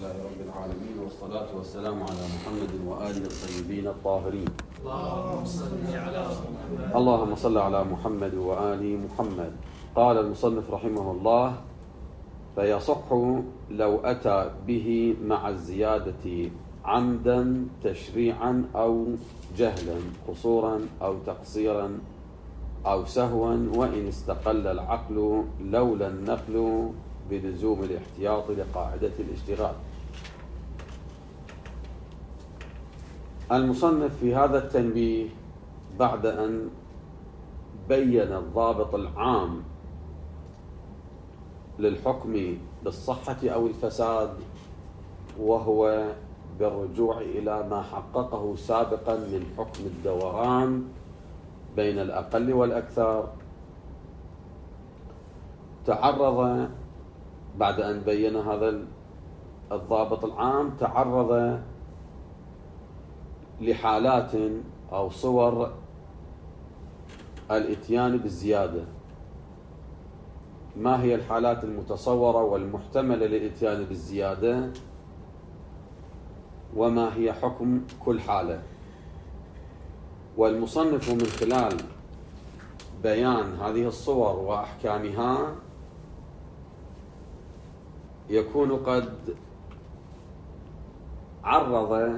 لله رب العالمين، والصلاة والسلام على محمد وآله الطيبين الطاهرين. اللهم صل على محمد وآل محمد. قال المصنف رحمه الله: فيصح لو أتى به مع الزيادة عمدا تشريعا أو جهلا، قصورا أو تقصيرا أو سهوا، وإن استقل العقل لولا النقل بلزوم الاحتياط لقاعدة الاشتغال. المصنف في هذا التنبيه بعد أن بين الضابط العام للحكم بالصحة أو الفساد، وهو بالرجوع إلى ما حققه سابقا من حكم الدوران بين الأقل والأكثر، تعرض بعد أن بين هذا الضابط العام تعرض لحالات أو صور الإتيان بالزيادة. ما هي الحالات المتصورة والمحتملة للإتيان بالزيادة، وما هي حكم كل حالة؟ والمصنف من خلال بيان هذه الصور وأحكامها يكون قد عرض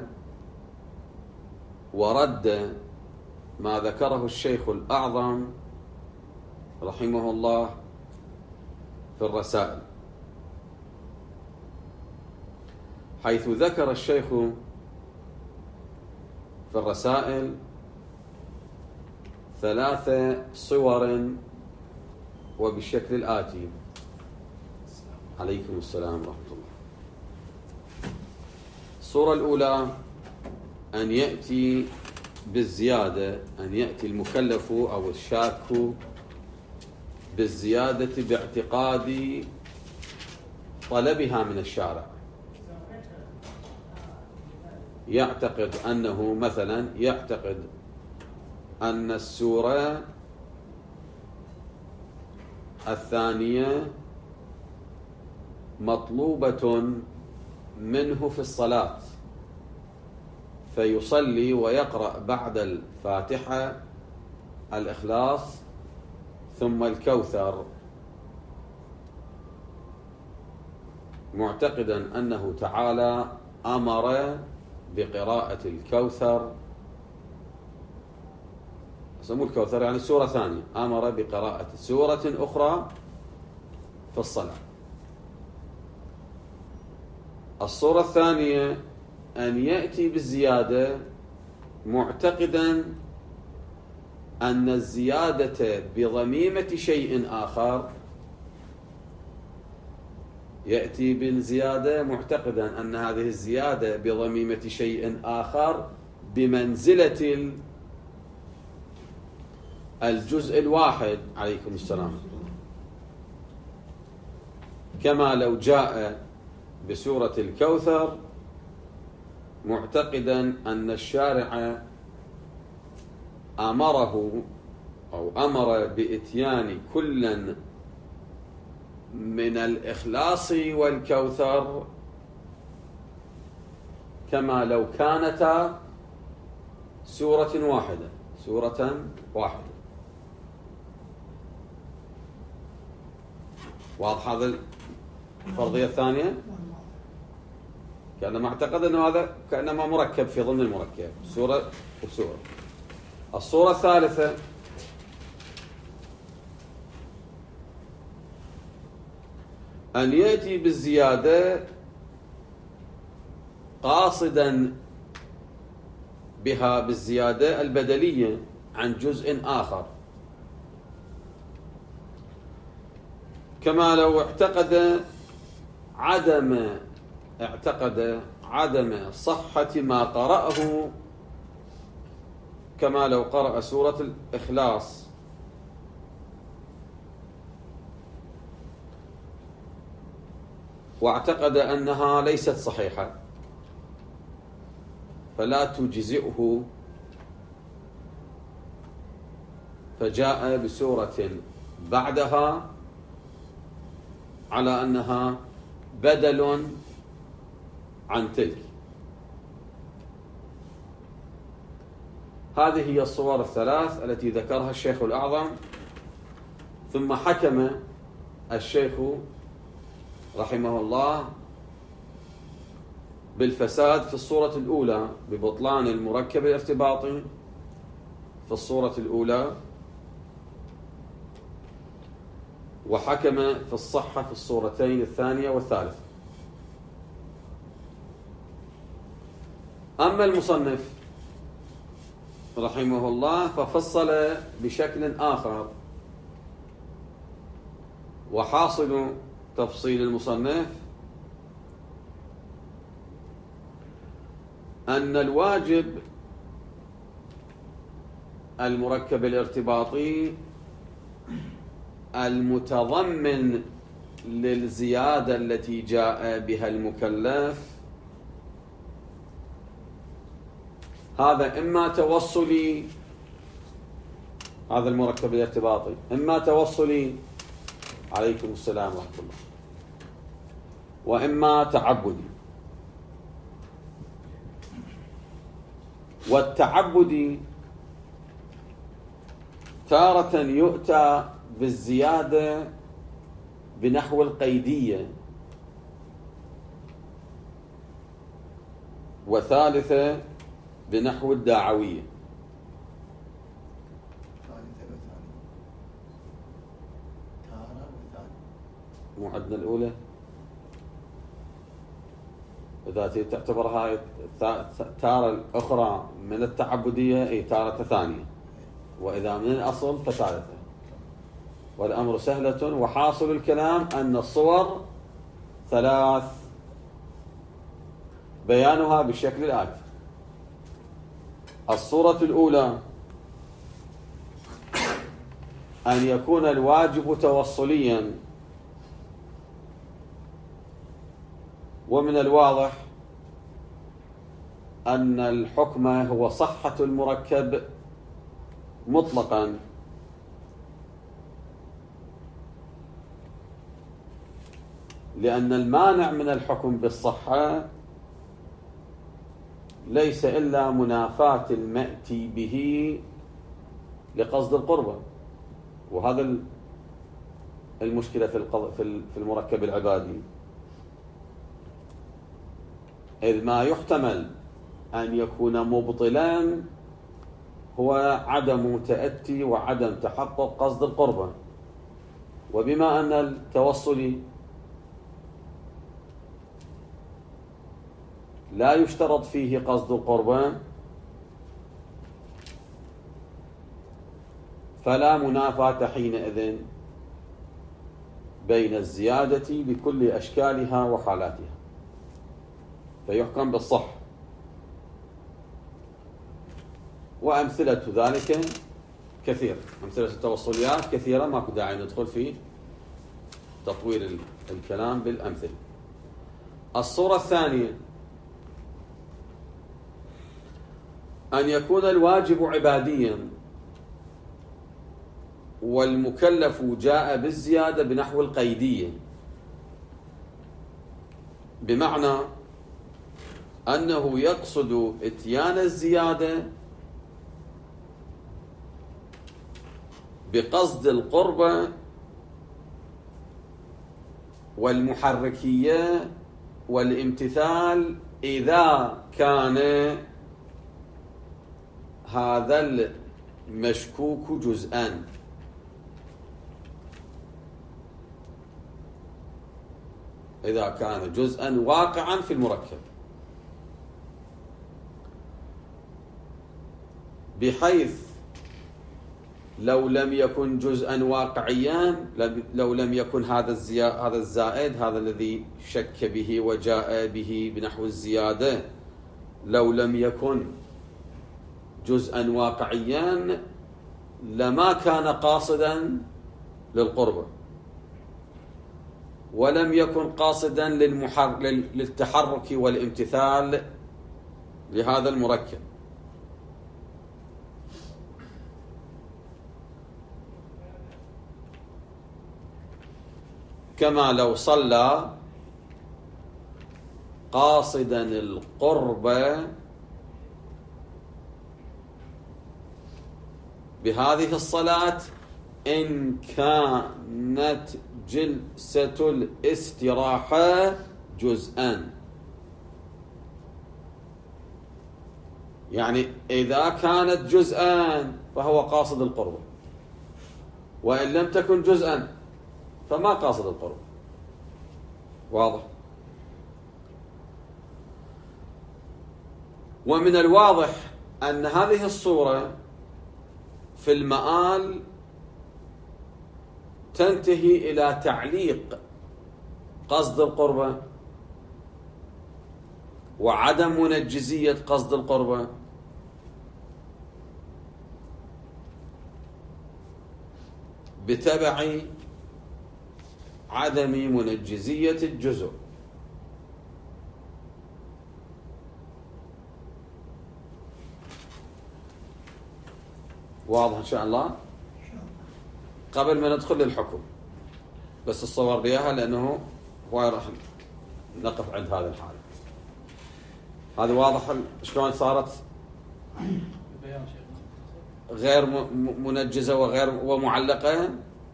ورد ما ذكره الشيخ الأعظم رحمه الله في الرسائل، حيث ذكر الشيخ في الرسائل 3 صور وبالشكل الآتي. عليكم السلام ورحمة الله. الصورة الأولى أن يأتي بالزيادة، أن يأتي المكلف أو الشاك بالزيادة باعتقاد طلبها من الشارع. يعتقد أنه مثلا يعتقد أن السورة الثانية مطلوبة منه في الصلاة، فيصلي ويقرأ بعد الفاتحة الإخلاص ثم الكوثر، معتقدا أنه تعالى أمر بقراءة الكوثر. سموا الكوثر يعني سورة ثانية، أمر بقراءة سورة أخرى في الصلاة. الصورة الثانية أن يأتي بالزيادة معتقدا أن الزيادة بضميمة شيء آخر، يأتي بالزيادة معتقدا أن هذه الزيادة بضميمة شيء آخر بمنزلة الجزء الواحد. عليكم السلام. كما لو جاء بسورة الكوثر معتقدا أن الشارع أمره أو أمر بإتيان كل من الإخلاص والكوثر كما لو كانتا سورة واحدة. واضح هذا الفرضية الثانية؟ كأنما اعتقد أنه هذا كأنما مركب في ضمن المركب، سورة وسورة. الصورة الثالثة أن يأتي بالزيادة قاصدا بها بالزيادة البدلية عن جزء آخر، كما لو اعتقد عدم صحة ما قرأه، كما لو قرأ سورة الإخلاص واعتقد أنها ليست صحيحة فلا تجزئه، فجاء بسورة بعدها على أنها بدل عن تلك. هذه هي الصور الثلاث التي ذكرها الشيخ الأعظم. ثم حكم الشيخ رحمه الله بالفساد في الصورة الأولى، ببطلان المركب الارتباطي في الصورة الأولى، وحكم في الصحة في الصورتين الثانية والثالثة. أما المصنف رحمه الله ففصل بشكل آخر، وحاصل تفصيل المصنف أن الواجب المركب الارتباطي المتضمن للزيادة التي جاء بها المكلف هذا إما توصلي، هذا المركب الارتباطي إما توصلي، عليكم السلام ورحمة الله، وإما تعبدي. والتعبدي تارة يؤتى بالزيادة بنحو القيدية، وثالثة بنحو الداعوية. مو عندنا الأولى إذا تعتبرها تارة الأخرى من التعبدية أي تارة ثانية، وإذا من الأصل فثالثة. والأمر سهلة، وحاصل الكلام أن الصور ثلاث، بيانها بالشكل الآتي: الصورة الأولى أن يكون الواجب توصليا، ومن الواضح أن الحكم هو صحة المركب مطلقا، لأن المانع من الحكم بالصحة ليس إلا منافاة المأتي به لقصد القربة، وهذا المشكلة في المركب العبادي، إذ ما يحتمل أن يكون مبطلا هو عدم تأتي وعدم تحقق قصد القربة. وبما أن التوصل لا يشترط فيه قصد القربة فلا منافاة حينئذ بين الزيادة بكل أشكالها وحالاتها، فيحكم بالصح. وأمثلة ذلك كثير، أمثلة التوصليات كثيرة، ماكو داعي ندخل في تطوير الكلام بالأمثلة. الصورة الثانية أن يكون الواجب عباديا والمكلف جاء بالزيادة بنحو القيدية، بمعنى أنه يقصد إتيان الزيادة بقصد القربة والمحركية والامتثال إذا كان هذا المشكوك جزءا، إذا كان جزءا واقعا في المركب، بحيث لو لم يكن جزءا واقعيا، لو لم يكن هذا الزائد، هذا الذي شك به وجاء به بنحو الزيادة، لو لم يكن جزءا واقعيا لما كان قاصدا للقربة، ولم يكن قاصدا للتحرك والامتثال لهذا المركب. كما لو صلى قاصدا القرب بهذه الصلاة إن كانت جلسة الاستراحة جزءا. يعني إذا كانت جزءا فهو قاصد القرب، وإن لم تكن جزءا فما قاصد القرب. واضح؟ ومن الواضح أن هذه الصورة في المآل تنتهي إلى تعليق قصد القربة وعدم منجزية قصد القربة بتبع عدم منجزية الجزء. واضح إن شاء الله؟ قبل ما ندخل للحكم بس الصور بيها لأنه هو راح نقف عند هذا الحالة. هذا واضح شلون صارت غير منجزة وغير ومعلقة.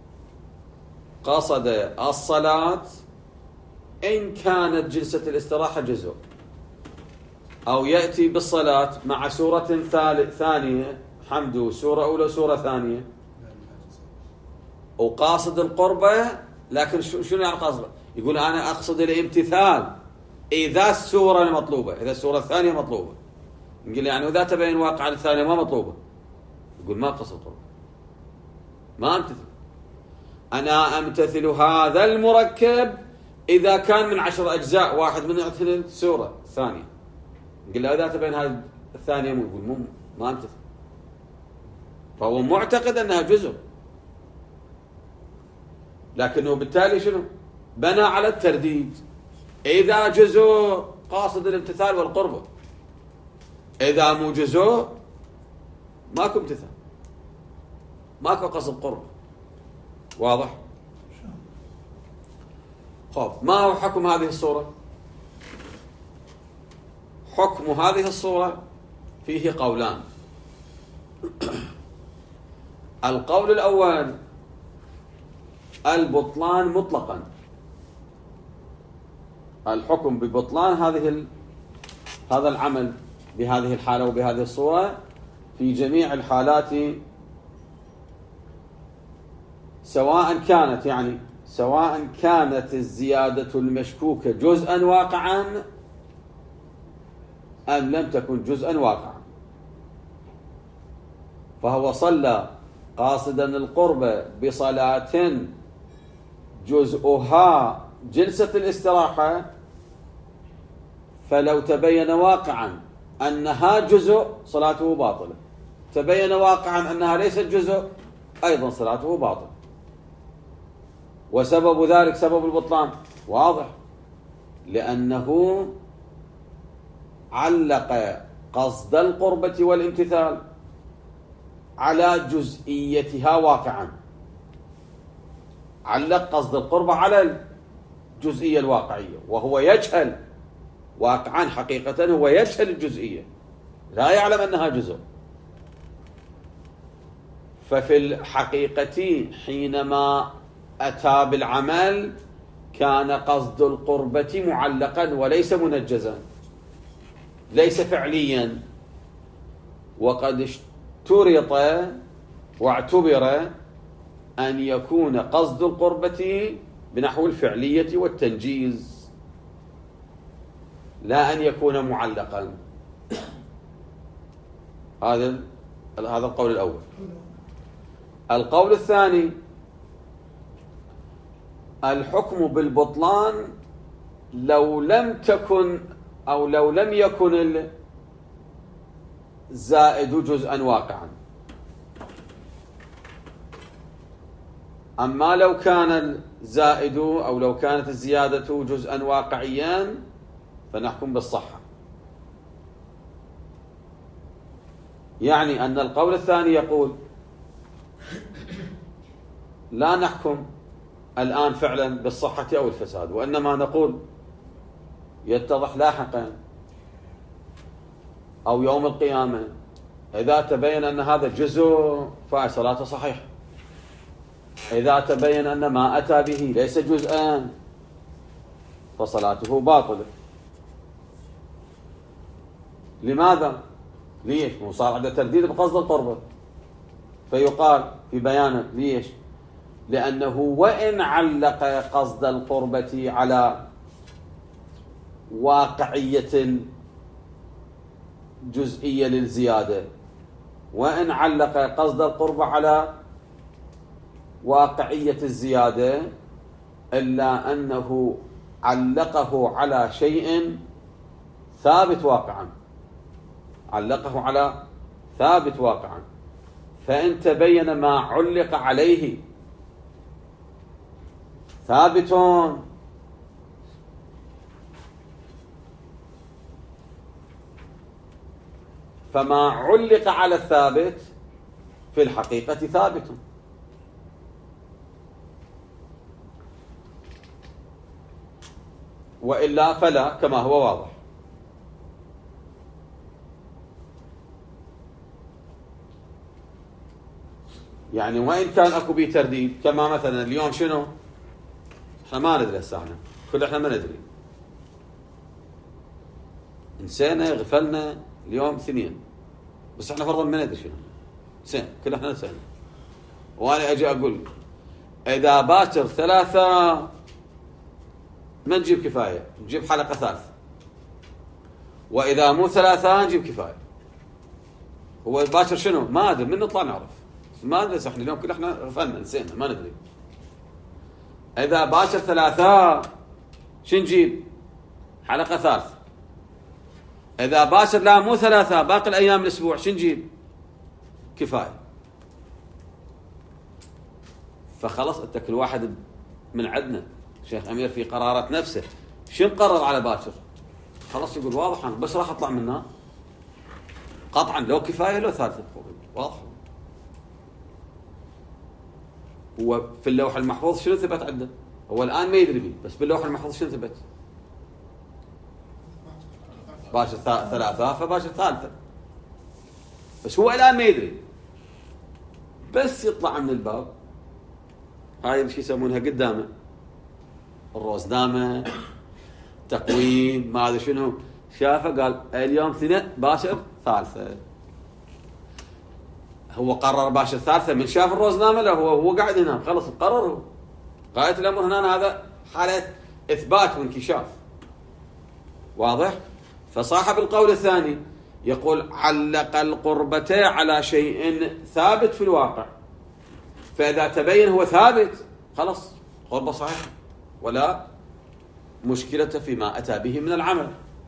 قصد الصلاة إن كانت جلسة الاستراحة جزء، أو يأتي بالصلاة مع سورة ثانية حمد، سورة أولى سورة ثانية، وقاصد القربة. لكن شنو يعني قاصد؟ يقول أنا أقصد الامتثال إذا السورة المطلوبة، إذا السورة الثانية مطلوبة. نقول يعني وإذا تبين واقع الثانية ما مطلوبة، يقول ما قصد القربة، ما أمتثل. أنا أمتثل هذا المركب إذا كان من 10 أجزاء، واحد من السورة الثانية. نقول له إذا تبين هذه الثانية، يقول ما أمتثل. فهو معتقد أنها جزء، لكنه بالتالي شنو؟ بنى على الترديد. إذا جزء قاصد الامتثال والقربة، إذا مو جزء ماكو امتثال، ماكو قصد قربة. واضح؟ خب، ما هو حكم هذه الصورة؟ حكم هذه الصورة فيه قولان. القول الأول البطلان مطلقا، الحكم ببطلان هذا العمل بهذه الحالة وبهذه الصورة في جميع الحالات، سواء كانت الزيادة المشكوكة جزءا واقعا أم لم تكن جزءا واقعا. فهو صلى قاصدا القرب بصلاة جزءها جلسة الاستراحة، فلو تبين واقعا أنها جزء صلاته باطلة، تبين واقعا أنها ليست جزء أيضا صلاته باطلة. وسبب ذلك سبب البطلان واضح، لأنه علق قصد القربة والامتثال على جزئيتها واقعا، علق قصد القربة على الجزئية الواقعية، وهو يجهل واقعا حقيقة، هو يجهل الجزئية، لا يعلم أنها جزء. ففي الحقيقة حينما أتى بالعمل كان قصد القربة معلقا وليس منجزا، ليس فعليا. وقد اشترط واعتبر أن يكون قصد القربة بنحو الفعلية والتنجيز، لا أن يكون معلقا. هذا القول الأول. القول الثاني الحكم بالبطلان لو لم يكن الزائد جزءا واقعا. أما لو كان الزائد أو لو كانت الزيادة جزءا واقعيا فنحكم بالصحة. يعني أن القول الثاني يقول لا نحكم الآن فعلا بالصحة أو الفساد، وإنما نقول يتضح لاحقا أو يوم القيامة. إذا تبين أن هذا جزء فصلاته صحيحة، إذا تبين أن ما أتى به ليس جزءا فصلاته باطلة. لماذا؟ ليش؟ صار عنده ترديد بقصد القربة، فيقال في بيانه ليش؟ لأنه وإن علق قصد القربة على واقعية جزئية للزيادة، وإن علق قصد القربة على واقعية الزيادة، إلا أنه علقه على شيء ثابت واقعا، علقه على ثابت واقعا. فإن تبين ما علق عليه ثابت، فما علق على الثابت في الحقيقة ثابت، وإلا فلا، كما هو واضح. يعني وإن كان أكو بيه ترديد، كما مثلا اليوم شنو؟ احنا ما ندري هسه، احنا ما ندري، نسينا غفلنا اليوم 2، بس احنا فرضا ما ندري شنو نسينا، كل احنا نسينا. وانا اجي اقول اذا باكر 3 ما نجيب كفايه، نجيب حلقه 3، واذا مو 3 نجيب كفايه. هو باكر شنو؟ ما ادري، من نطلع نعرف، ما ندري احنا اليوم كل احنا غفلنا نسينا ما ندري. اذا باكر 3 شو نجيب؟ حلقه 3. اذا باكر لا مو 3 باقي الايام الاسبوع شو نجيب؟ كفايه. فخلص انت كل واحد من عندنا شيخ امير في قرارات نفسه شو مقرر على باكر، خلاص يقول واضح انا بس راح اطلع منها قطعا، لو كفايه لو 3 واضح. هو في اللوح المحفوظ شنو ثبت عنده؟ هو الان ما يدري بيه، بس باللوح المحفوظ شنو ثبت؟ باكر 3 فباكر 3، بس هو الان ما يدري، بس يطلع من الباب هاي شو يسمونها قدامه الروزنامه تقويم ما ادري شنو، شافه قال اليوم 2 باكر 3. هو قرر باكر 3 من شاف الروزنامه؟ لا، هو قاعد هنا خلص قرر. هو غايه الامر هنا هذا حاله اثبات وانكشاف واضح. فصاحب القول الثاني يقول علق القربة على شيء ثابت في الواقع، فإذا تبين هو ثابت خلاص قربة صحيحة ولا مشكلة فيما أتى به من العمل.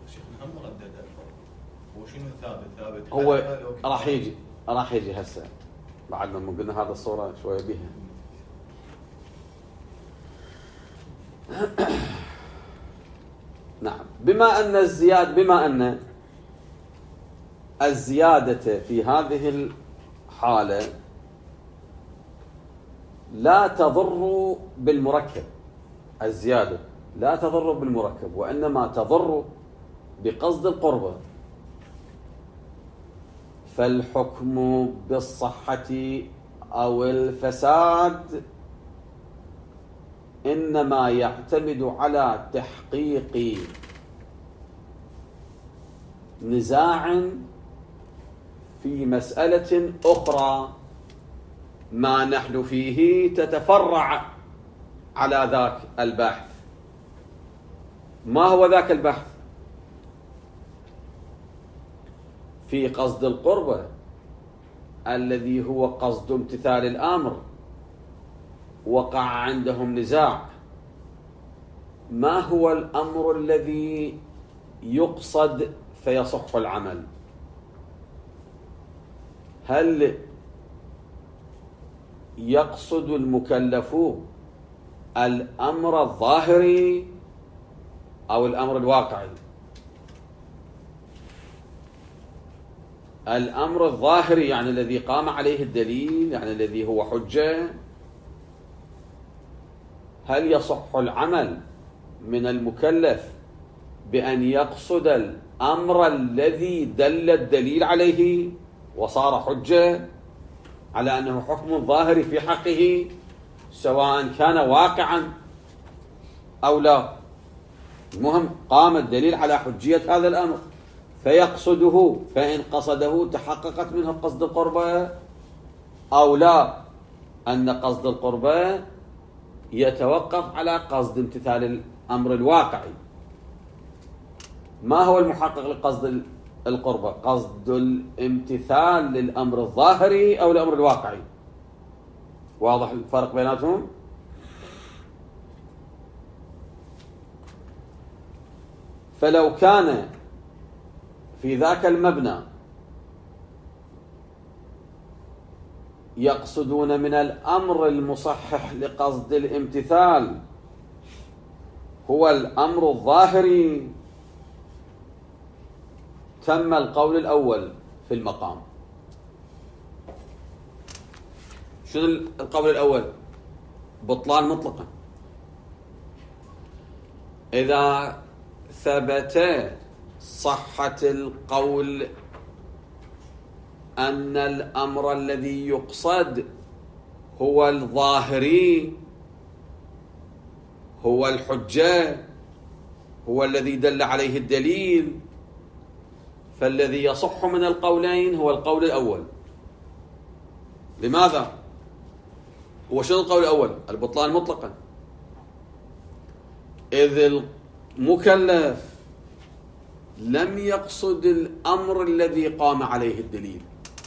هو شنو ثابت؟ هو راح يجي هسه بعد ما قلنا هذا الصورة شوية بها. نعم. بما أن الزيادة في هذه الحالة لا تضر بالمركب، الزيادة لا تضر بالمركب وإنما تضر بقصد القربة، فالحكم بالصحة أو الفساد إنما يعتمد على تحقيق نزاع في مسألة أخرى ما نحن فيه تتفرع على ذاك البحث. ما هو ذاك البحث؟ في قصد القربة الذي هو قصد امتثال الأمر وقع عندهم نزاع. ما هو الأمر الذي يقصد فيصح العمل؟ هل يقصد المكلف الأمر الظاهري أو الأمر الواقعي؟ الأمر الظاهري يعني الذي قام عليه الدليل، يعني الذي هو حجة. هل يصح العمل من المكلف بأن يقصد الأمر الذي دل الدليل عليه وصار حجة على أنه حكم ظاهري في حقه سواء كان واقعا أو لا. المهم قام الدليل على حجية هذا الأمر فيقصده، فإن قصده تحققت منه قصد القربة أو لا. أن قصد القربة يتوقف على قصد امتثال الأمر الواقعي. ما هو المحقق لقصد القربة؟ قصد الامتثال للأمر الظاهري أو الأمر الواقعي؟ واضح الفرق بيناتهم؟ فلو كان في ذاك المبنى يقصدون من الأمر المصحح لقصد الامتثال هو الأمر الظاهري تم القول الأول في المقام. شنو القول الأول؟ بطلان مطلقا. إذا ثبت صحة القول أن الأمر الذي يقصد هو الظاهري، هو الحجة، هو الذي دل عليه الدليل، فالذي يصح من القولين هو القول الأول. لماذا؟ هو شنو القول الأول؟ البطلان مطلقا. إذ المكلف لم يقصد الأمر الذي قام عليه الدليل،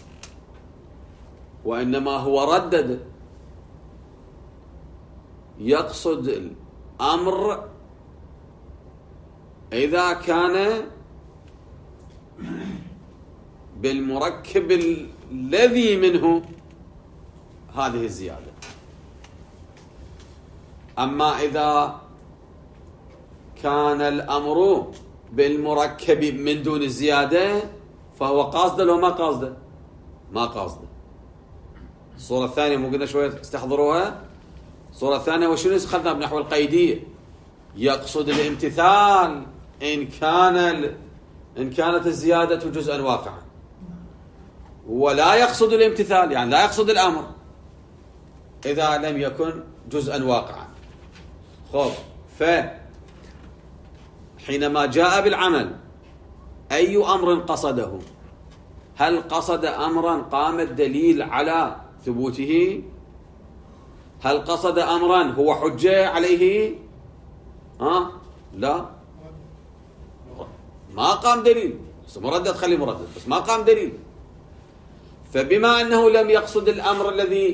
وإنما هو ردد. يقصد الأمر إذا كان بالمركب الذي منه هذه الزيادة. أما إذا كان الأمر بالمركب من دون الزيادة فهو قاصده لو ما قاصده؟ ما قاصده. الصورة الثانية مو قلنا شوية استحضروها؟ الصورة الثانية وشنو أخذنا بنحو القيدية؟ يقصد الامتثال إن كانت الزيادة جزءا واقعا، ولا يقصد الامتثال يعني لا يقصد الأمر إذا لم يكن جزءا واقعا. خب، حينما جاء بالعمل أي أمر قصده؟ هل قصد أمرا قام الدليل على ثبوته؟ هل قصد أمرا هو حجة عليه؟ لا، ما قام دليل. مردد خليه مردد، بس ما قام دليل. فبما أنه لم يقصد الأمر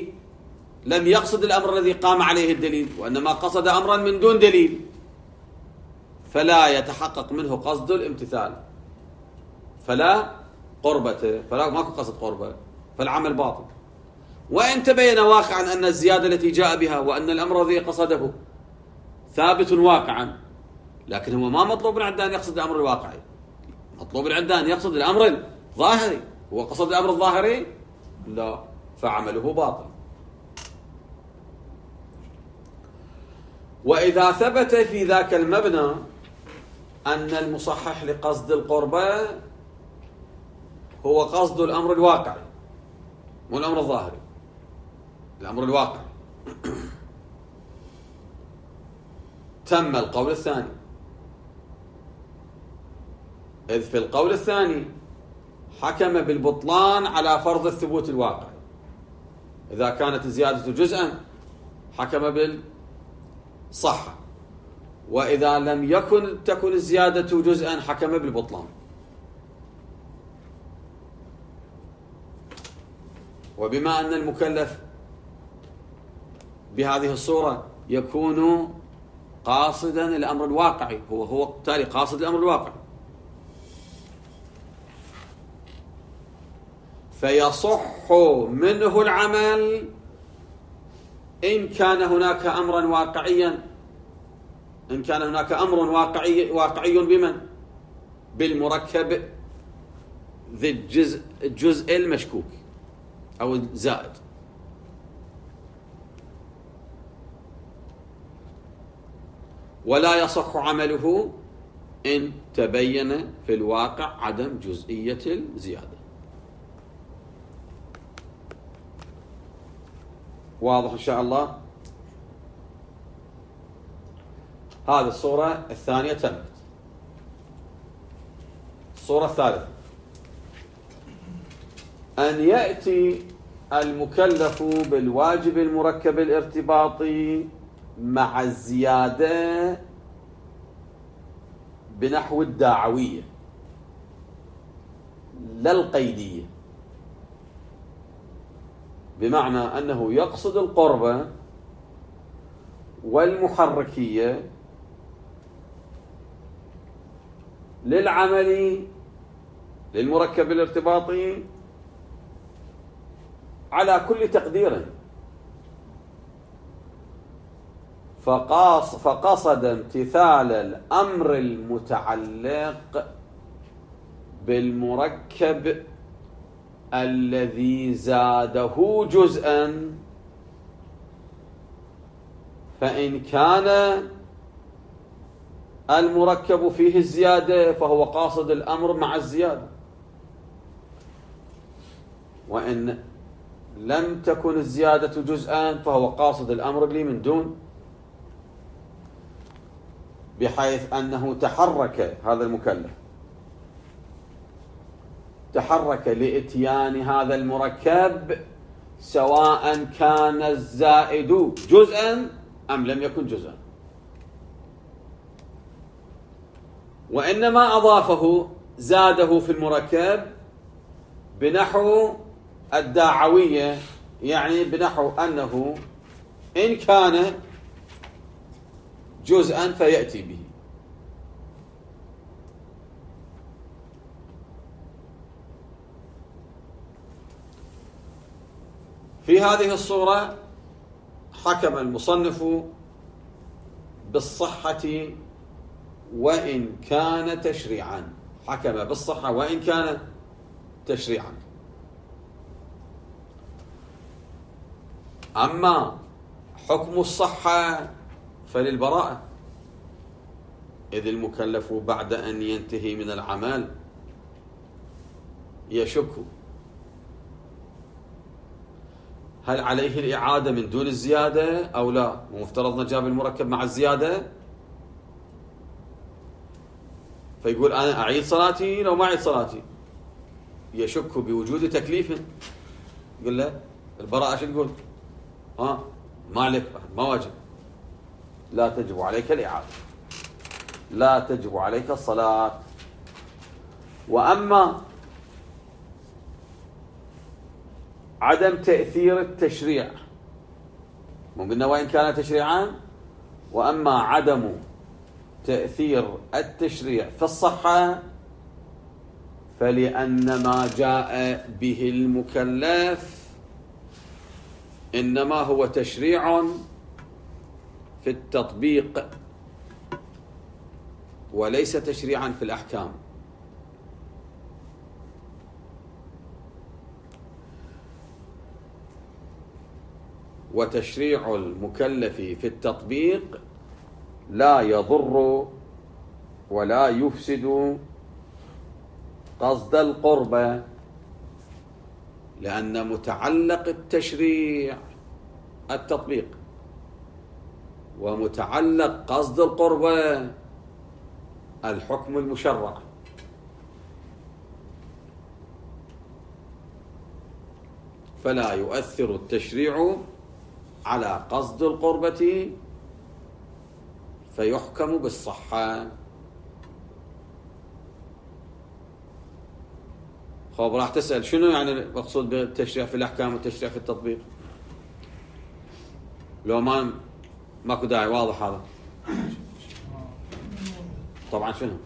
الذي قام عليه الدليل، وإنما قصد أمرا من دون دليل، فلا يتحقق منه قصد الامتثال، فلا قربته، فلا ماكو قصد قربة، فالعمل باطل. وإن تبين واقعا أن الزيادة التي جاء بها وأن الأمر الذي قصده ثابت واقعا، لكن هو ما مطلوب عنده أن يقصد الأمر الواقعي، مطلوب عنده أن يقصد الأمر الظاهري. هو قصد الأمر الظاهري؟ لا، فعمله باطل. وإذا ثبت في ذاك المبنى أن المصحح لقصد القربة هو قصد الأمر الواقعي مو الأمر الظاهري، الأمر الواقعي، تم القول الثاني. إذ في القول الثاني حكم بالبطلان على فرض الثبوت الواقعي. إذا كانت الزيادة جزءا حكم بالصحة، وإذا لم تكن الزيادة جزءا حكم بالبطلان. وبما أن المكلف بهذه الصورة يكون قاصدا الأمر الواقعي، هو بالتالي قاصد الأمر الواقعي، فيصح منه العمل إن كان هناك أمرا واقعيا، إن كان هناك أمر واقعي بمن؟ بالمركب ذي الجزء المشكوك أو الزائد. ولا يصح عمله إن تبين في الواقع عدم جزئية الزيادة. واضح إن شاء الله؟ هذه الصورة الثانية تمت. الصورة الثالثة أن يأتي المكلف بالواجب المركب الارتباطي مع الزيادة بنحو الداعوية لا القيدية، بمعنى أنه يقصد القربة والمحركية للعمل للمركب الارتباطي على كل تقدير، فقصد امتثال الأمر المتعلق بالمركب الذي زاده جزءا، فإن كان المركب فيه الزيادة فهو قاصد الأمر مع الزيادة، وإن لم تكن الزيادة جزءا فهو قاصد الأمر اللي من دون، بحيث أنه تحرك هذا المكلف تحرك لإتيان هذا المركب سواء كان الزائد جزءا أم لم يكن جزءا، وإنما أضافه زاده في المركب بنحو الداعوية، يعني بنحو أنه إن كان جزءا فيأتي به. في هذه الصورة حكم المصنف بالصحة وإن كان تشريعا، حكم بالصحة وإن كان تشريعا. أما حكم الصحة فللبراءة، إذ المكلف بعد أن ينتهي من العمل يشك هل عليه الإعادة من دون الزيادة أو لا، ومفترض جاب المركب مع الزيادة، فيقول أنا أعيد صلاتي لو ما أعيد صلاتي، يشك بوجود تكليف. يقول له البراءة شو تقول؟ ما عليك، ما واجب، لا تجب عليك الإعادة، لا تجب عليك الصلاة. وأما عدم تأثير التشريع، مو قلنا وإن كان تشريعا، وأما عدم تأثير التشريع في الصحة فلأن ما جاء به المكلف إنما هو تشريع في التطبيق وليس تشريعا في الأحكام. وتشريع المكلف في التطبيق لا يضر ولا يفسد قصد القربة، لأن متعلق التشريع التطبيق، ومتعلق قصد القربة الحكم المشرع. فلا يؤثر التشريع على قصد القربة فيحكم بالصحة. خب راح تسأل شنو يعني المقصود بالتشريع في الأحكام والتشريع في التطبيق؟ لو ماكو داعي، واضح هذا طبعا. شنو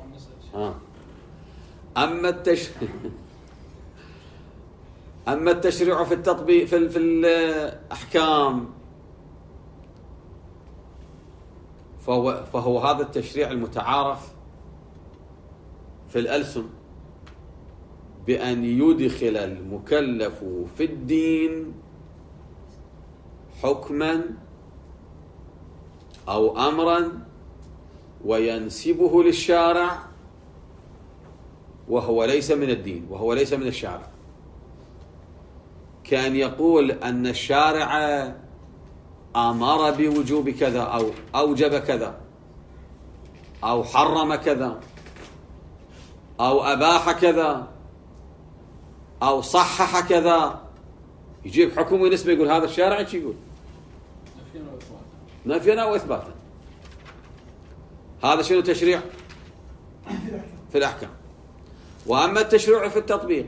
أما التشريع في التطبيق في الأحكام فهو هذا التشريع المتعارف في الألسن بأن يدخل المكلف في الدين حكما أو أمرا وينسبه للشارع وهو ليس من الدين، وهو ليس من الشارع، كان يقول أن الشارع أمر بوجوب كذا أو أوجب كذا أو حرم كذا أو أباح كذا أو صحح كذا، يجيب حكم ونسبة يقول هذا الشارع ايش يقول؟ نفيا أو إثباتا. هذا شنو تشريع في الأحكام. وأما التشريع في التطبيق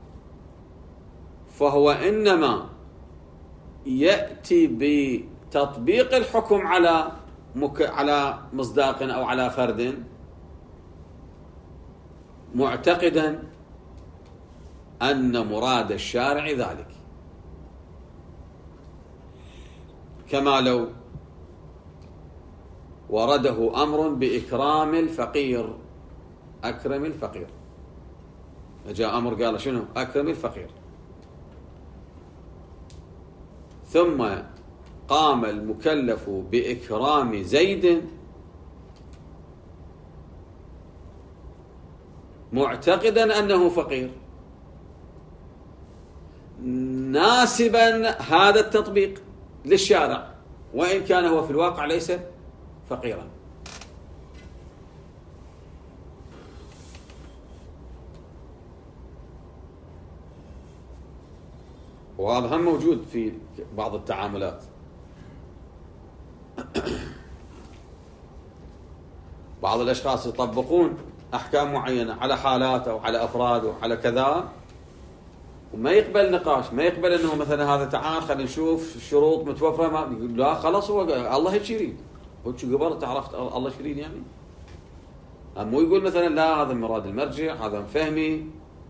فهو إنما يأتي بتطبيق الحكم على مصداق أو على فرد معتقدا أن مراد الشارع ذلك، كما لو ورده أمر بإكرام الفقير، أكرم الفقير، جاء أمر قال شنو؟ أكرم الفقير، ثم قام المكلف بإكرام زيد معتقدا أنه فقير، ناسبا هذا التطبيق للشارع وإن كان هو في الواقع ليس فقيرا. وهذا هم موجود في بعض التعاملات. بعض الأشخاص يطبقون أحكام معينة على حالات أو على أفراد أو على كذا، وما يقبل نقاش، ما يقبل أنه مثلا هذا تعال خلينا نشوف الشروط متوفرة، ما يقول لا خلاص هو الله هيك يريد، هو شو قبل تعرفت الله يريد يعني. مو يقول مثلا لا هذا مراد المرجع، هذا فهمي.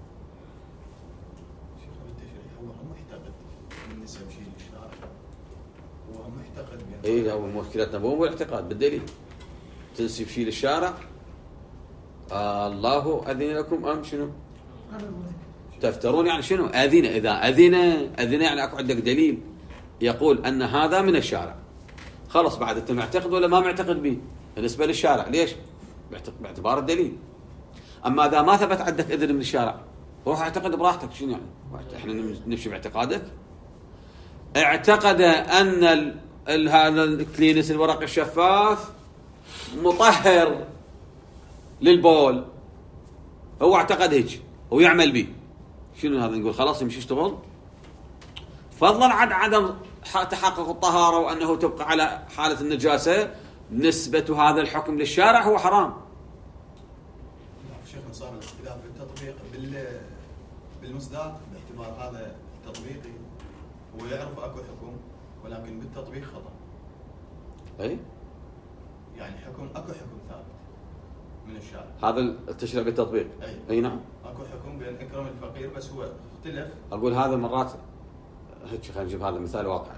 اي هو مشكلتنا مو الاعتقاد بالدليل، تنسب شيء للشارع. الله أذن لكم أم شنو؟ تفترون يعني شنو؟ أذن، إذا أذن يعني أكو عندك دليل يقول أن هذا من الشارع، خلص بعد أنت معتقد ولا ما معتقد به بالنسبة للشارع، ليش؟ باعتبار الدليل. أما إذا ما ثبت عندك إذن من الشارع روح اعتقد براحتك، شنو يعني؟ إحنا نمشي باعتقادك. اعتقد أن هذا الكلينس الورق الشفاف مطهر للبول، هو اعتقد هيك ويعمل به، شنو هذا؟ نقول خلاص يمشي يشتغل، فضلا عن عدم تحقق الطهارة وأنه تبقى على حالة النجاسة، نسبة هذا الحكم للشارع هو حرام. شيخنا صار الاختلاف بالتطبيق بالمصداق باعتبار هذا تطبيقي، هو يعرف اكو حكم ولكن بالتطبيق خطأ. اي يعني اكو حكم ثابت من الشارع، هذا التشريع بالتطبيق. اي نعم اكو حكم بين اكرام الفقير، بس هو اختلف. اقول هذا مرات هيك، خلينا نجيب هذا مثال واقعي.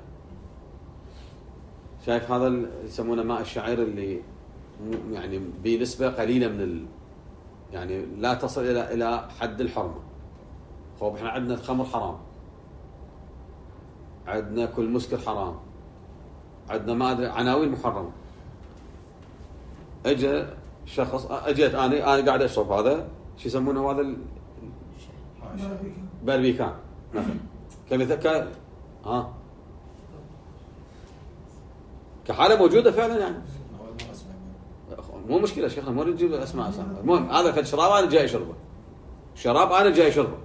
شايف هذا يسمونه ماء الشعير اللي يعني بنسبة قليلة من يعني لا تصل الى حد الحرمة. خب احنا عندنا الخمر حرام، عندنا كل مسكر حرام، عندنا ما ادري عناوين محرمة. اجى شخص، اجيت انا قاعد اشرب هذا شو يسمونه هذا باربيكان مثلا، كمثال كحالة موجودة فعلا يعني. مو مشكلة شيخنا، مو نجيب اسماء. المهم هذا كان شراب انا جاي اشربه، شراب انا جاي اشربه.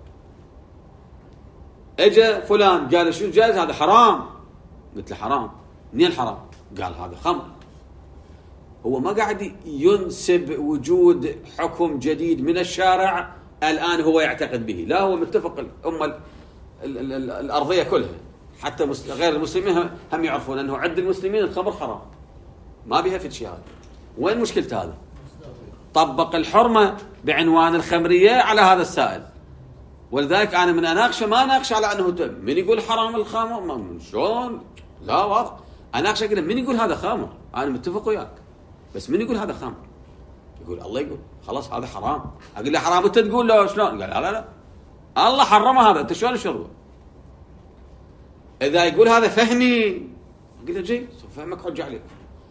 اجى فلان قال شو جايز هذا حرام، قلت له حرام. منين حرام؟ قال هذا خمر. هو ما قاعد ينسب وجود حكم جديد من الشارع الآن هو يعتقد به، لا هو متفق الأرضية كلها، حتى غير المسلمين هم يعرفون أنه عند المسلمين الخمر حرام، ما بيها في شيء. هذا وين مشكلة؟ هذا طبق الحرمة بعنوان الخمرية على هذا السائل. ولذلك أنا من أناقشه ما أناقش على أنه من يقول حرام الخمر شلون، لا واضح أناقشه كده من يقول هذا خمر، أنا متفق وياك، بس من يقول هذا خمر؟ يقول الله يقول خلاص هذا حرام. أقول له حرام أنت تقول له شلون؟ قال لا الله حرم هذا، أنت شلون تشربه؟ إذا يقول هذا فهمي أقول له جيد، فهمك حجة عليك.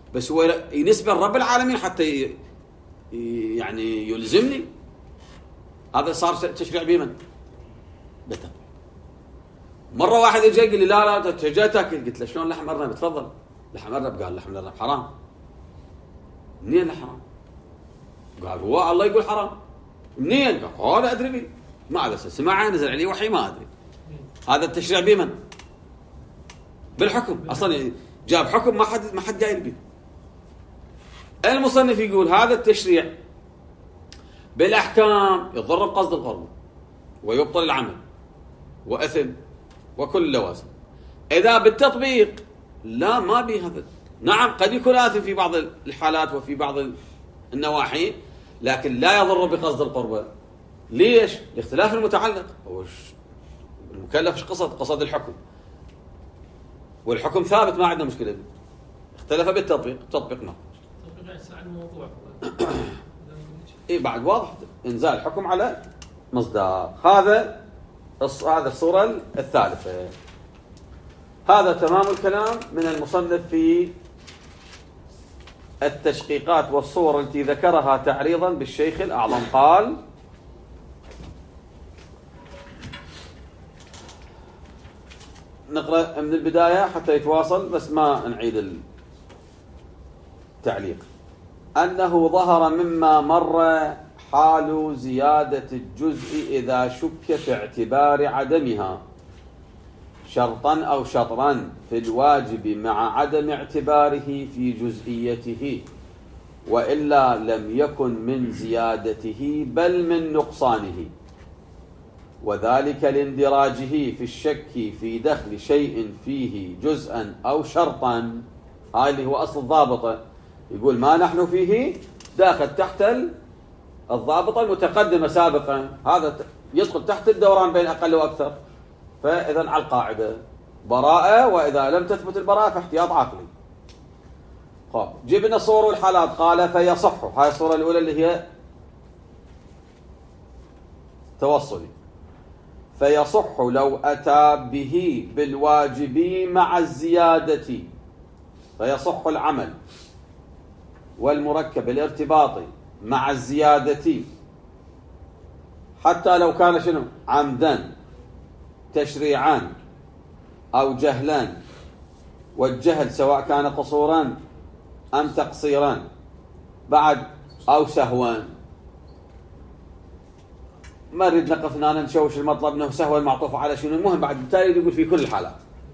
بس هو ينسبه لرب العالمين حتى يعني يلزمني. هذا صار تشريع بمن؟ بالتطبيق. مرة واحد اجى قال لي لا جاي تاكل، قلت له شلون لحم ارنب؟ تفضل. لحم ارنب؟ قال لحم الارنب حرام. منين الحرام؟ قال هو الله يقول حرام. منين؟ قال لا ادري بي، ما على اساس سمعه نزل عليه وحي ما ادري. هذا التشريع بمن؟ بالحكم. اصلا جاب حكم ما حد قايل به. المصنف يقول هذا التشريع بالاحكام يضر بقصد القرب ويبطل العمل واثم وكل اللوازم. اذا بالتطبيق لا ما به هذا. نعم قد يكون آثم في بعض الحالات وفي بعض النواحي، لكن لا يضر بقصد القربة. ليش؟ لاختلاف المتعلق. هو المكلف ايش قصد الحكم، والحكم ثابت ما عندنا مشكلة به. اختلف بالتطبيق، تطبيق نقص. الموضوع اي بعد واضح انزال الحكم على مصداق. هذا الصورة الثالثة. هذا تمام الكلام من المصنف في التشقيقات والصور التي ذكرها تعريضا بالشيخ الأعظم. قال نقرأ من البداية حتى يتواصل بس ما نعيد التعليق. أنه ظهر مما مر حال زيادة الجزء إذا شك في اعتبار عدمها شرطا أو شطرا في الواجب مع عدم اعتباره في جزئيته، وإلا لم يكن من زيادته بل من نقصانه، وذلك لاندراجه في الشك في دخل شيء فيه جزءا أو شرطا. هاي اللي هو أصل الضابطة. يقول ما نحن فيه داخل تحت الضابطة المتقدمة سابقا، هذا يدخل تحت الدوران بين أقل وأكثر. فإذا على القاعدة براءة، وإذا لم تثبت البراءة فاحتياط عقلي. طيب جبنا الصور والحالات. قال فيصح. هاي الصورة الأولى اللي هي توصلي. فيصح لو أتى به بالواجب مع الزيادة، فيصح العمل والمركب الارتباطي مع الزيادة حتى لو كان شنو؟ عمدا تشريعان أو جهلان، والجهل سواء كان قصورا أم تقصيرا بعد أو سهوان. ما نريد نقف هنا نشوش المطلب انه سهوا معطوف على شنو. المهم بعد بالتالي يقول في كل الحالات.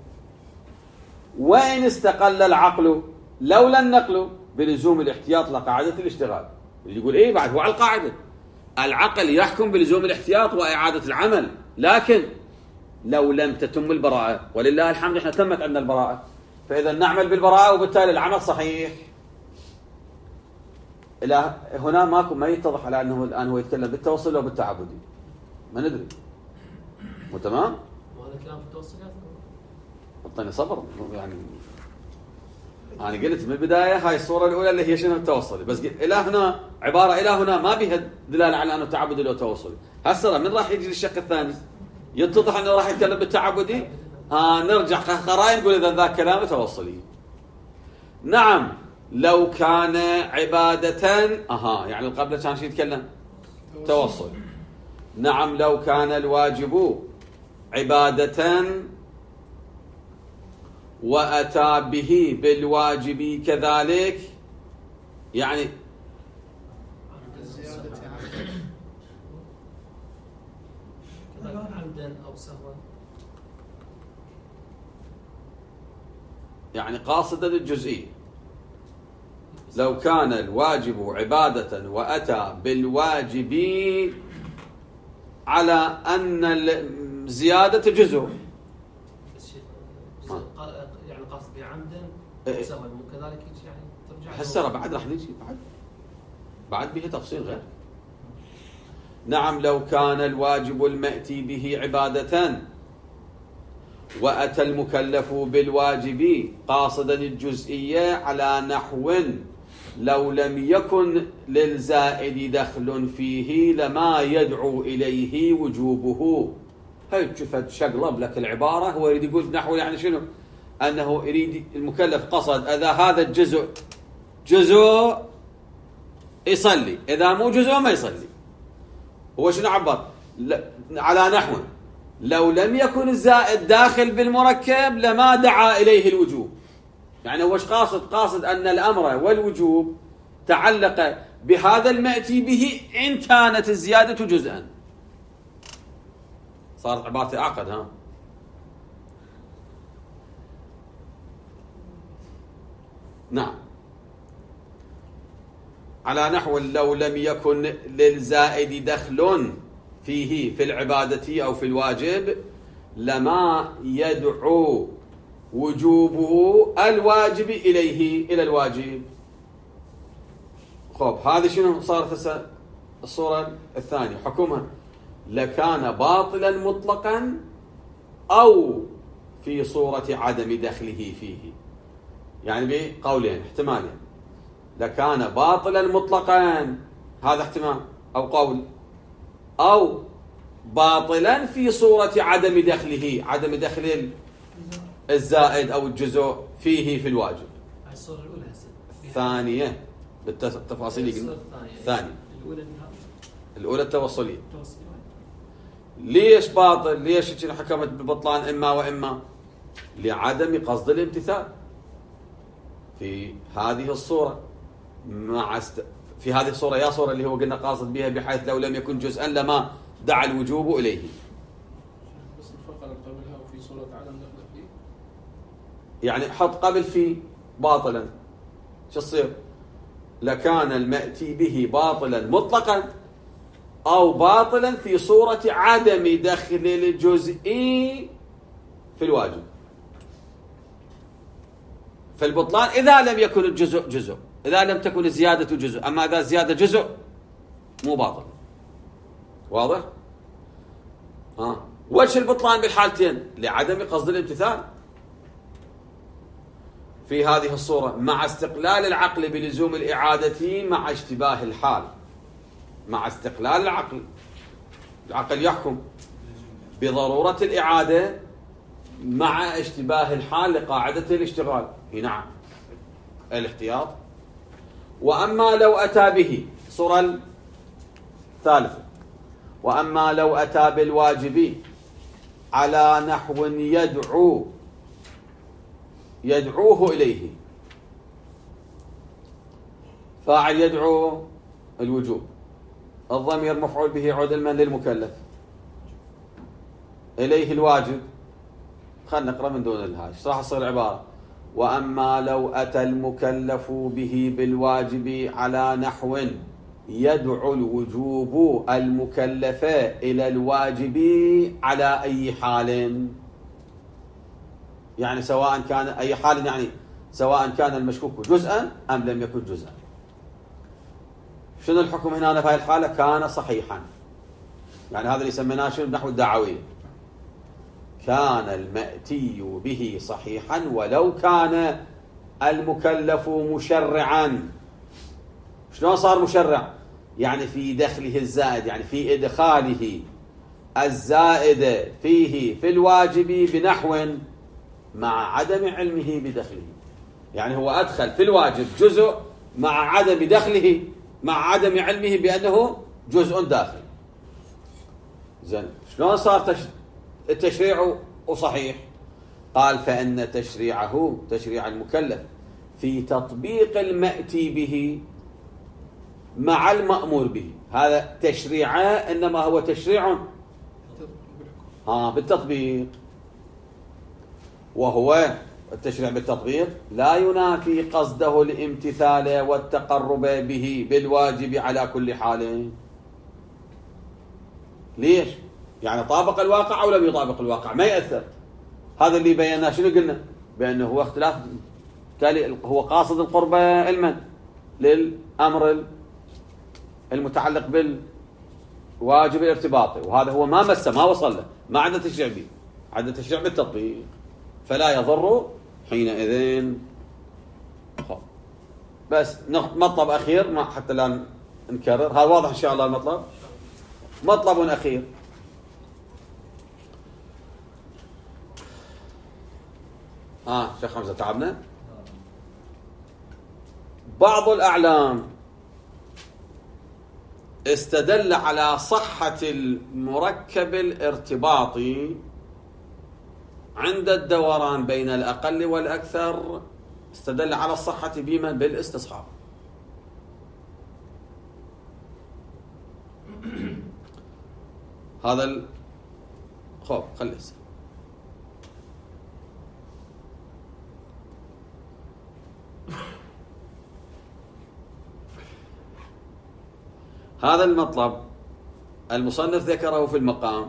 وإن استقل العقل لولا النقل بلزوم الاحتياط لقاعدة الاشتغال. اللي يقول ايه بعد هو على القاعدة. العقل يحكم بلزوم الاحتياط وإعادة العمل، لكن لو لم تتم البراءة، ولله الحمد احنا تمت عندنا البراءة، فإذا نعمل بالبراءة وبالتالي العمل صحيح. إلى هنا ما يتضح على أنه الآن هو يتكلم بالتوصل أو بالتعبدي، ما ندري. مو تمام؟ وهذا كلام في التوصل يا اعطيني صبر يعني. أنا قلت من البداية هاي الصورة الأولى اللي هي شنو التوصلي، بس إلى هنا عبارة إلى هنا ما بها دلالة على أنه تعبدي أو توصلي. هسه من راح يجي للشق الثاني يتضح أنه راح يتكلم بالتعبدي. نرجع قراءة نقول إذا ذاك كلام توصلي. نعم لو كان عبادة يعني قبل كان شي يتكلم توصل. نعم لو كان الواجب عبادة وأتى به بالواجب كذلك، يعني عمدا أو سهوا، يعني قاصدا الجزئية. لو كان الواجب عبادة وأتى بالواجب على أن الزيادة جزء، يعني قاصد بعمدا أو سهوا كذلك يعني ترجع. هسه بعد راح نجي بعد به تفصيل غير. نعم لو كان الواجب المأتي به عبادة وأتى المكلف بالواجب قاصدا الجزئية على نحو لو لم يكن للزائد دخل فيه لما يدعو إليه وجوبه. هاي شفت شقلب لك العبارة. هو يريد يقول نحو يعني شنو؟ أنه يريد المكلف قصد إذا هذا الجزء جزء يصلي، إذا مو جزء ما يصلي. هو شنو عبر؟ على نحو لو لم يكن الزائد داخل بالمركب لما دعا إليه الوجوب. يعني هو قاصد أن الأمر والوجوب تعلق بهذا المأتي به إن كانت الزيادة جزءا. صارت عبارة أعقد. ها نعم، على نحو لو لم يكن للزائد دخل فيه في العبادة أو في الواجب لما يدعو وجوبه الواجب إليه إلى الواجب. خب هذه شنو صارت الصورة الثانية؟ حكمها لكان باطلا مطلقا أو في صورة عدم دخله فيه. يعني بقولين احتمالين، لكان باطلا مطلقا هذا احتمال أو قول، أو باطلا في صورة عدم دخله، عدم دخل الزائد أو الجزء فيه في الواجب. الصورة الأولى الثانية بالتفاصيل الثانية الأولى التوصلية. ليش باطل؟ ليش حكمت ببطلان إما وإما؟ لعدم قصد الامتثال في هذه الصورة في هذه الصورة يا صورة اللي هو قلنا قاصد بها بحيث لو لم يكن جزءا لما دعا الوجوب إليه. بس الفقرة قبلها وفي صورة عدم دخل فيه، يعني حط قبل في باطلا شو تصير؟ لكان المأتي به باطلا مطلقا أو باطلا في صورة عدم دخل الجزء في الواجب. فالبطلان إذا لم يكن الجزء جزء، إذا لم تكن الزيادة جزء. أما إذا الزيادة جزء مو باطل. واضح؟ وجه البطلان بالحالتين لعدم قصد الامتثال في هذه الصورة مع استقلال العقل بلزوم الإعادة مع اشتباه الحال. مع استقلال العقل يحكم بضرورة الإعادة مع اشتباه الحال لقاعدة الاشتغال. نعم الاحتياط. وأما لو أتى به صورة ثالثة، وأما لو أتى بالواجب على نحو يدعوه إليه، فاعل يدعو الوجوب، الضمير مفعول به يعود المن للمكلف، إليه الواجب. خلنا نقرأ من دون الهاش راح تصير العبارة: وأما لو أتى المكلف به بالواجب على نحو يدعو الوجوب المكلف إلى الواجب على أي حال. يعني سواء كان أي حال، يعني سواء كان المشكوك جزءا أم لم يكن جزءا. شنو الحكم هنا في هذه الحالة؟ كان صحيحا. يعني هذا اللي سميناه شنو نحو الدعوية. كان المأتي به صحيحا ولو كان المكلف مشرعا. شلون صار مشرع؟ يعني في دخله الزائد، يعني في إدخاله الزائد فيه في الواجب بنحو مع عدم علمه بدخله. يعني هو أدخل في الواجب جزء مع عدم دخله، مع عدم علمه بأنه جزء داخل. زين شلون صار التشريع صحيح؟ قال: فإن تشريعه، تشريع المكلف، في تطبيق المأتي به مع المأمور به. هذا تشريعه إنما هو تشريع بالتطبيق. وهو التشريع بالتطبيق لا ينافي قصده الامتثال والتقرب به بالواجب على كل حال. ليش؟ يعني طابق الواقع أو لم يطابق الواقع ما يأثر. هذا اللي بيناه شنو قلنا؟ بأنه هو اختلاف تالي، هو قاصد القربة المن للأمر المتعلق بالواجب الارتباطي، وهذا هو ما مسه ما وصل له، ما عنده تشريع به، عنده تشريع بالتطبيق، فلا يضر حينئذ. بس مطلب أخير ما حتى لا نكرر، هذا واضح إن شاء الله. المطلب مطلب أخير: شيخ حمزة تعبنا. بعض الأعلام استدل على صحة المركب الارتباطي عند الدوران بين الأقل والأكثر، استدل على الصحة بما بالاستصحاب. هذا خب خلي هذا المطلب المصنف ذكره في المقام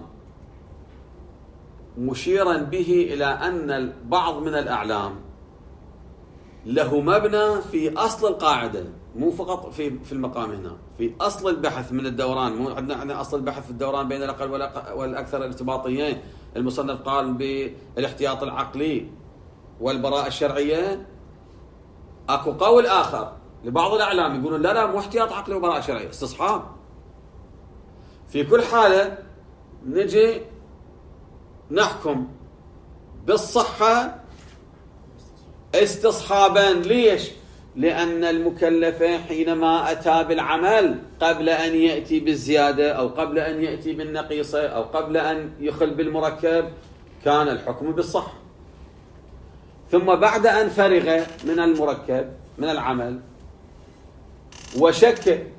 مشيرا به إلى أن بعض من الأعلام له مبنى في أصل القاعدة، مو فقط في المقام هنا، في أصل البحث من الدوران. مو عندنا أصل البحث في الدوران بين الأقل والأكثر الارتباطيين. المصنف قال بالاحتياط العقلي والبراءة الشرعية. أكو قول آخر لبعض الأعلام يقولون لا مو احتياط عقلي وبراءة شرعية، استصحاب. في كل حالة نجي نحكم بالصحة استصحابا. ليش؟ لأن المكلف حينما أتى بالعمل قبل أن يأتي بالزيادة أو قبل أن يأتي بالنقيصة أو قبل أن يخل بالمركب كان الحكم بالصحة. ثم بعد أن فرغ من المركب من العمل وشك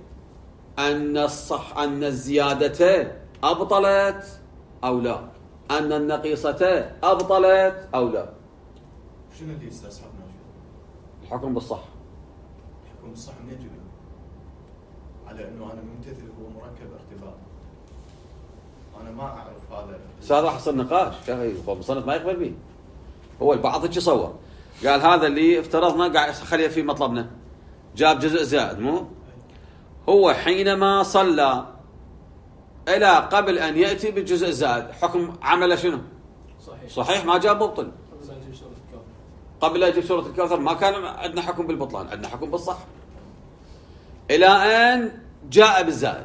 أن الزيادة أبطلت أو لا، أن النقيصة أبطلت أو لا، شنو اللي استصحبنا؟ الحكم بالصح. الحكم بالصح من يجب على انه انا ممتثل هو مركب ارتباط. انا ما اعرف هذا. هذا راح يصير نقاش، هو المصنف ما يقبل به. هو البعض هيك يصور، قال هذا اللي افترضنا قاعد خليه في مطلبنا، جاب جزء زائد. مو هو حينما صلى الى قبل ان ياتي بالجزء الزائد حكم عمله شنو؟ صحيح ما جاب مبطل. قبل لا يجيب سورة الكوثر ما كان عندنا حكم بالبطلان، عندنا حكم بالصح. إلى أن جاء بالزائد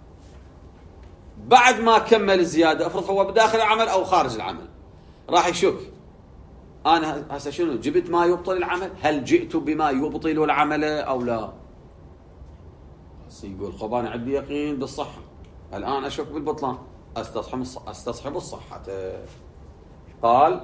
بعد ما كمل الزيادة، افرض هو بداخل العمل أو خارج العمل، راح يشك أنا هسه شنو جبت ما يبطل العمل؟ هل جئت بما يبطل العمل أو لا؟ يقول خب أنا عندي يقين بالصحة، الآن أشك بالبطلان، أستصحب الصحة. قال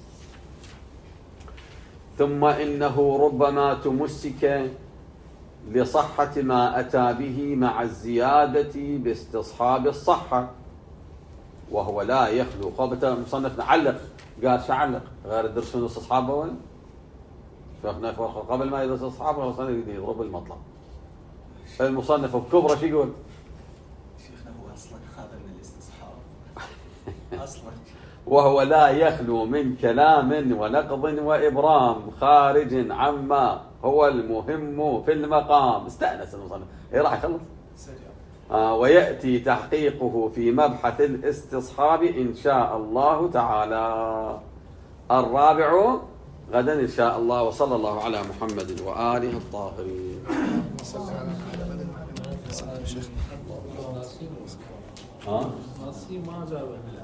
ثم إنه ربما تمسك لصحة ما أتى به مع الزيادة باستصحاب الصحة، وهو لا يخلو. قبل مصنف نعلق، قال شعلق غير الدرس من استصحاب أول شفنا قبل ما يدرس استصحاب المصنف يضرب المطلب. المصنف الكبرى شو يقول؟ شيخنا هو أصلا هذا من الاستصحاب أصلا. وهو لا يخلو من كلام ونقض وإبرام خارج عما هو المهم في المقام. استأنس المصنف راح يخلص. ويأتي تحقيقه في مبحث الاستصحاب إن شاء الله تعالى. الرابع غدا إن شاء الله. وصلى الله على محمد وآله الطاهرين.